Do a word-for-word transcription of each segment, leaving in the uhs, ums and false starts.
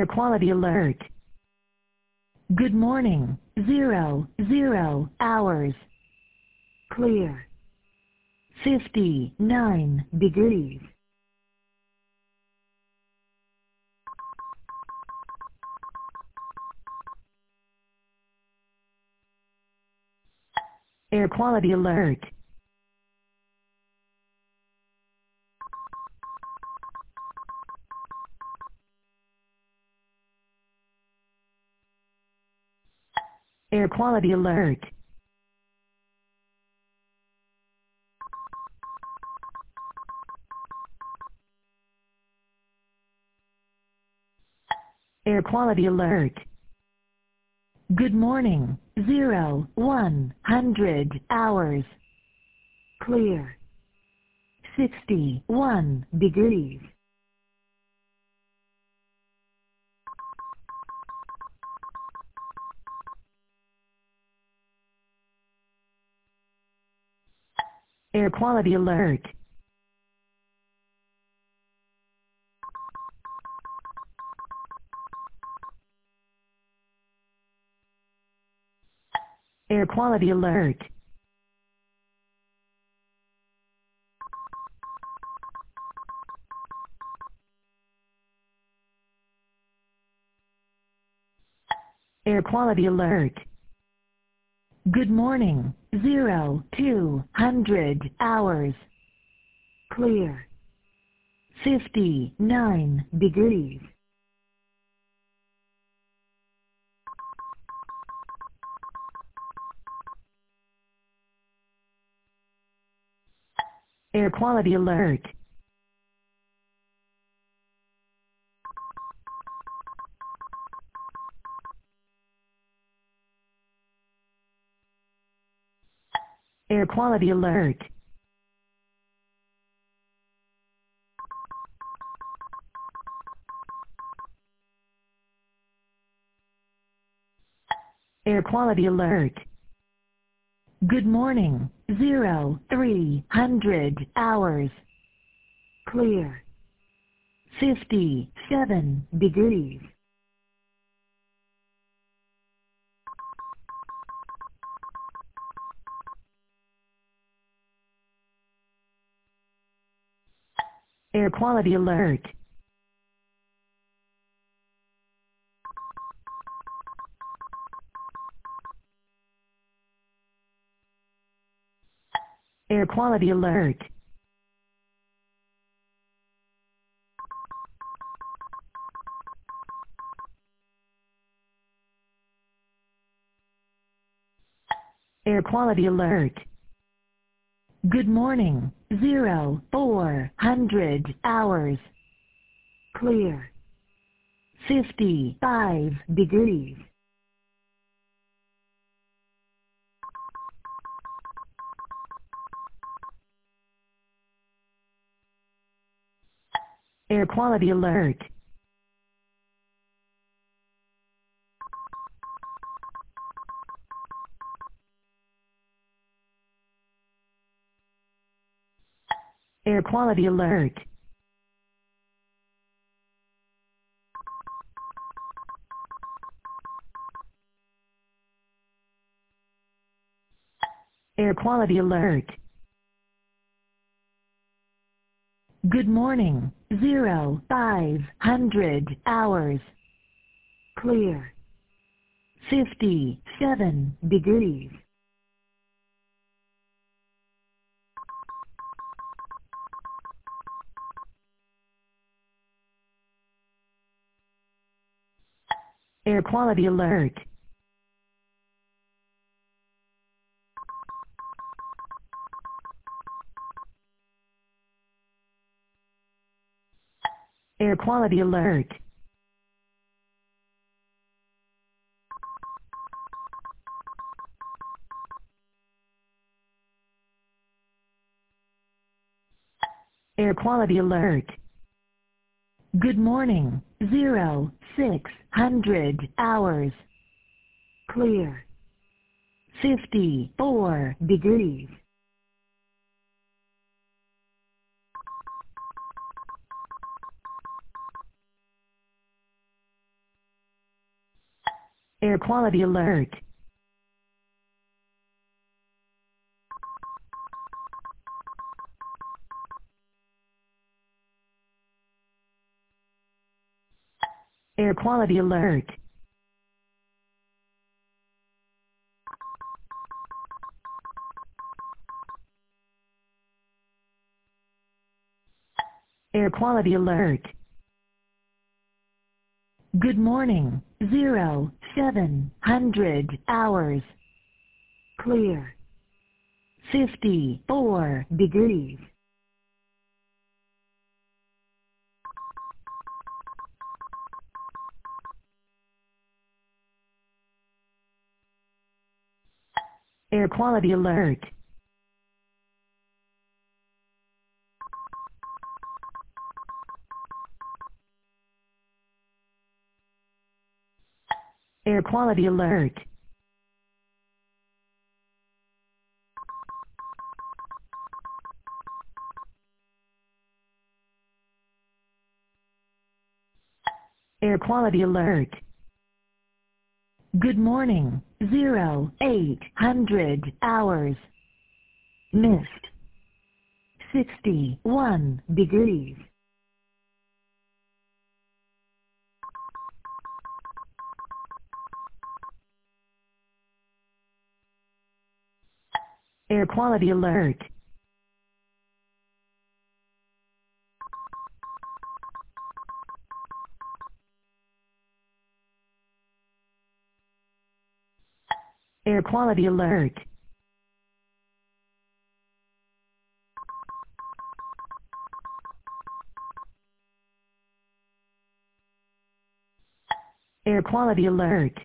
Air quality alert. Good morning. Zero, zero hours. Clear. fifty-nine degrees. Air quality alert. Air quality alert. Air quality alert. Good morning. Zero, one hundred hours. Clear. sixty-one degrees. Air quality alert. Air quality alert. Air quality alert. Good morning. Zero, two hundred hours. Clear. fifty-nine degrees. Air quality alert. Air quality alert. Air quality alert. Good morning. Zero, three hundred hours. Clear. fifty-seven degrees. Air quality alert. Air quality alert. Air quality alert. Good morning. Zero, four hundred hours. Clear. fifty-five degrees. Air quality alert. Air quality alert. Air quality alert. Good morning. Zero, five hundred hours. Clear. fifty-seven degrees. Air quality alert. Air quality alert. Air quality alert. Good morning. Zero, six hundred hours. Clear. fifty-four degrees. Air quality alert. Air quality alert. Air quality alert. Good morning, zero, seven hundred hours. Clear. fifty-four degrees. Air quality alert. Air quality alert. Air quality alert. Good morning, zero, eight hundred hours. Mist. sixty-one degrees. Air quality alert. Air quality alert. Air quality alert.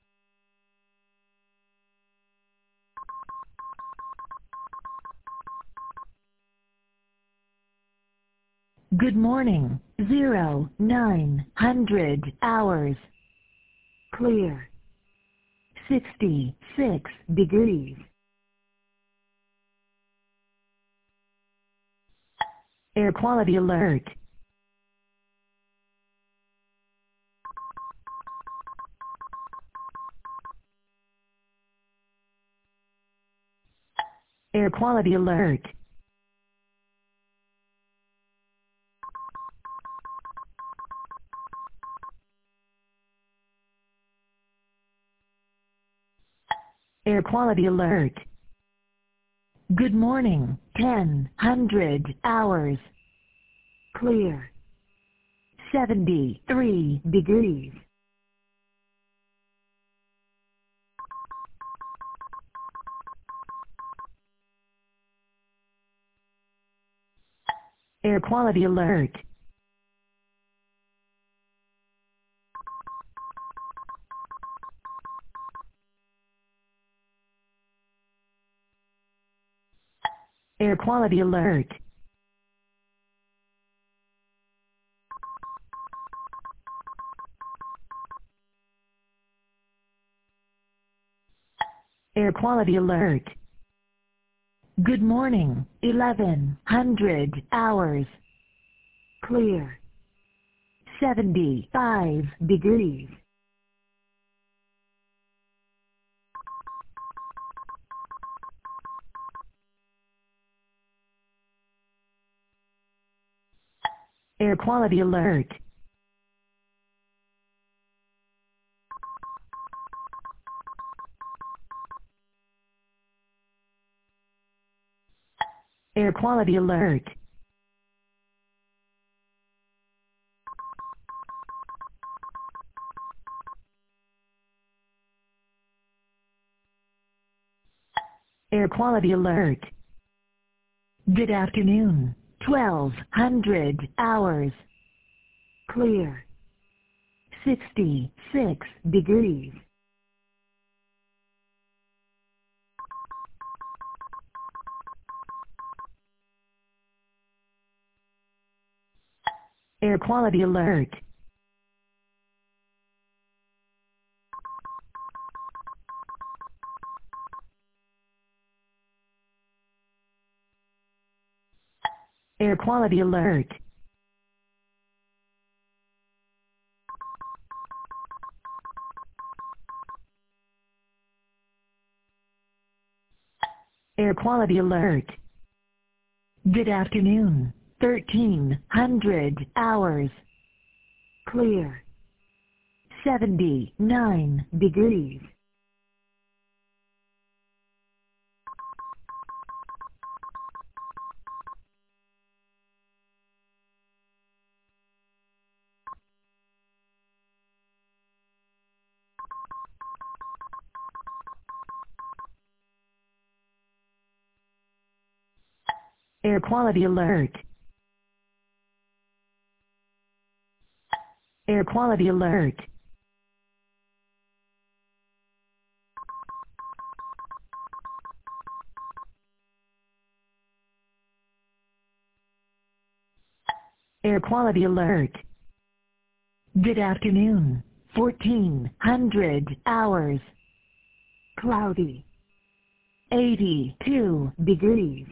Good morning, zero, nine hundred hours. Clear. sixty-six degrees. Air quality alert. Air quality alert. Air quality alert. Good morning, ten hundred hours. Clear. seventy-three degrees. Air quality alert. Air quality alert. Air quality alert. Good morning, eleven hundred hours. Clear. seventy-five degrees. Air quality alert. Air quality alert. Air quality alert. Good afternoon, twelve hundred hours. Clear. sixty-six degrees. Air quality alert. Air quality alert. Air quality alert. Good afternoon. thirteen hundred hours. Clear. seventy-nine degrees. Air quality alert. Air quality alert. Air quality alert. Good afternoon. fourteen hundred hours. Cloudy. eighty-two degrees.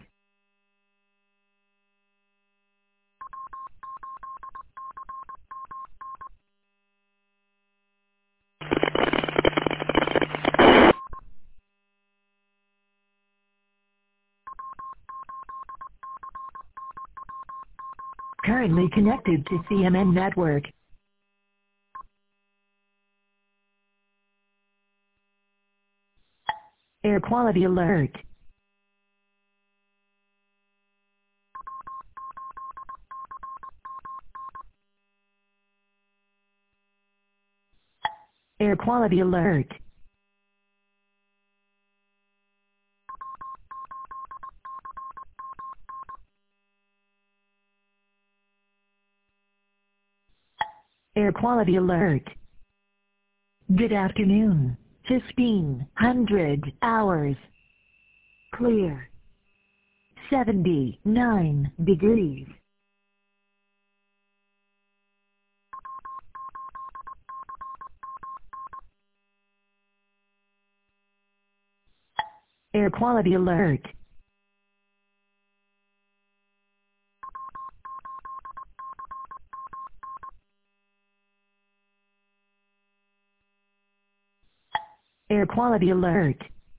Currently connected to C M N network. Air quality alert. Air quality alert. Air quality alert. Good afternoon. fifteen hundred hours. Clear. seventy-nine degrees. Air quality alert. Air quality alert.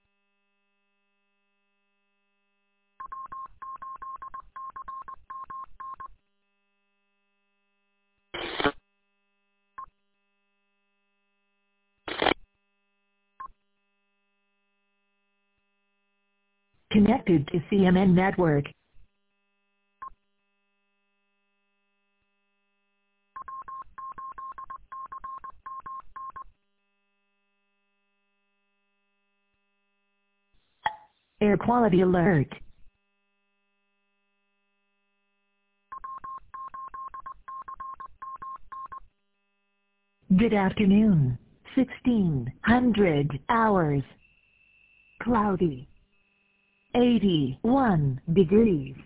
Connected to C M N network. Air quality alert. Good afternoon. sixteen hundred hours. Cloudy. eighty-one degrees.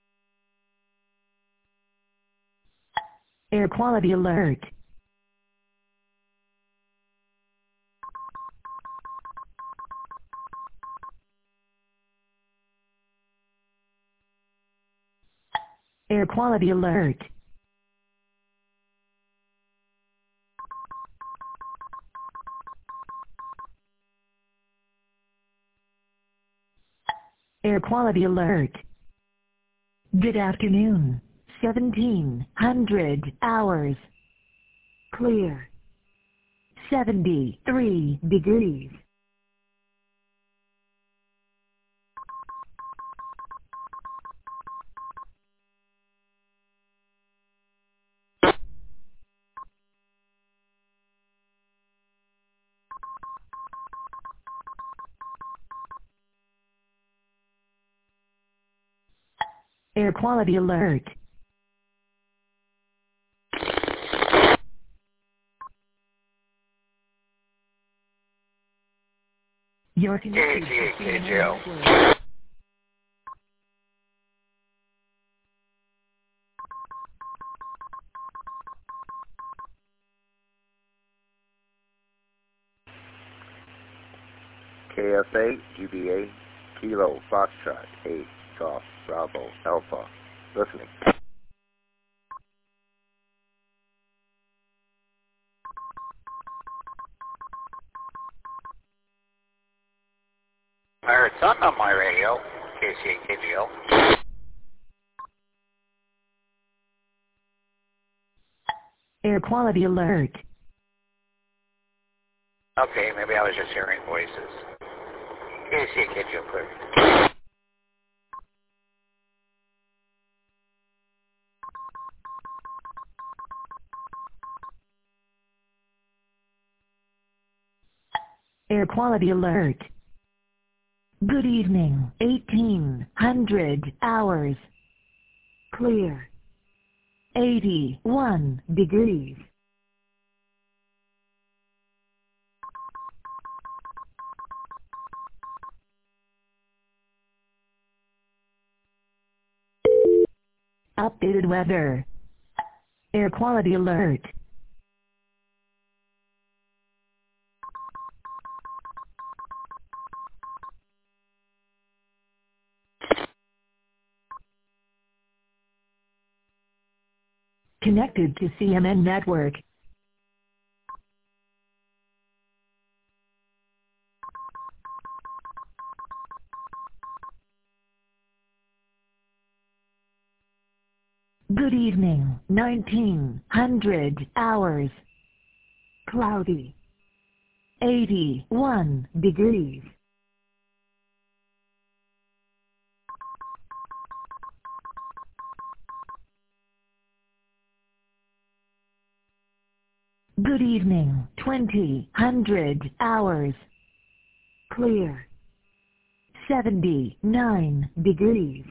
Air quality alert. Air quality alert. Air quality alert. Good afternoon. seventeen hundred hours. Clear. seventy-three degrees. Air quality alert. You're connected to C M N network. K S A, G B A, Kilo, Foxtrot, eight, Golf, Bravo, Alpha. Listening. Pirates Sun on my radio, K C A K G L. Air quality alert. Okay, maybe I was just hearing voices. K C A K G L clear. Air quality alert. Good evening, eighteen hundred hours. Clear. eighty-one degrees. Updated weather. Air quality alert. Connected to C M N network. Good evening, nineteen hundred hours. Cloudy. eighty-one degrees. Good evening, twenty hundred hours. Clear. seventy-nine degrees.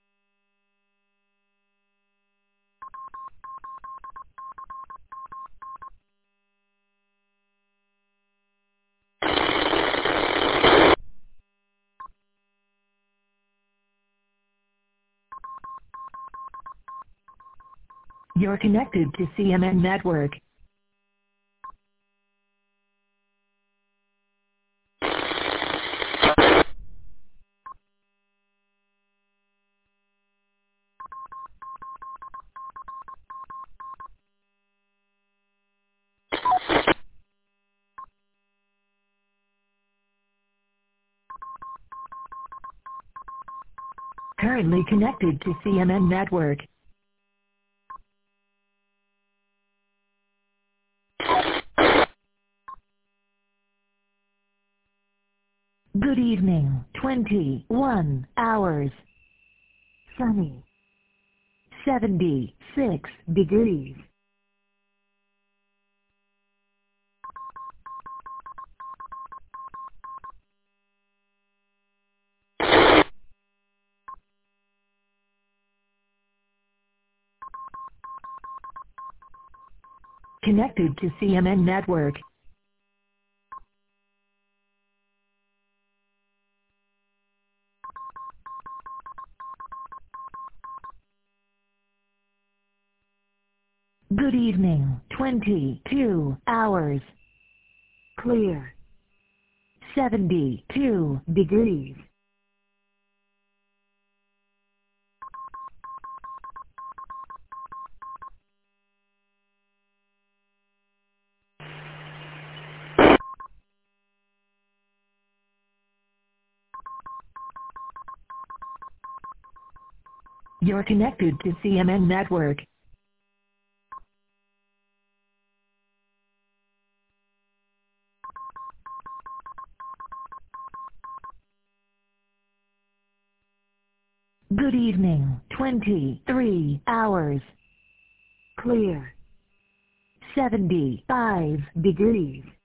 You're connected to C M N network. Currently connected to C M N network. Good evening, twenty-one hours. Sunny. seventy-six degrees. Connected to C M N network. Good evening, twenty-two hours. Clear. seventy-two degrees. You're connected to C M N network. Good evening, twenty-three hours. Clear. seventy-five degrees.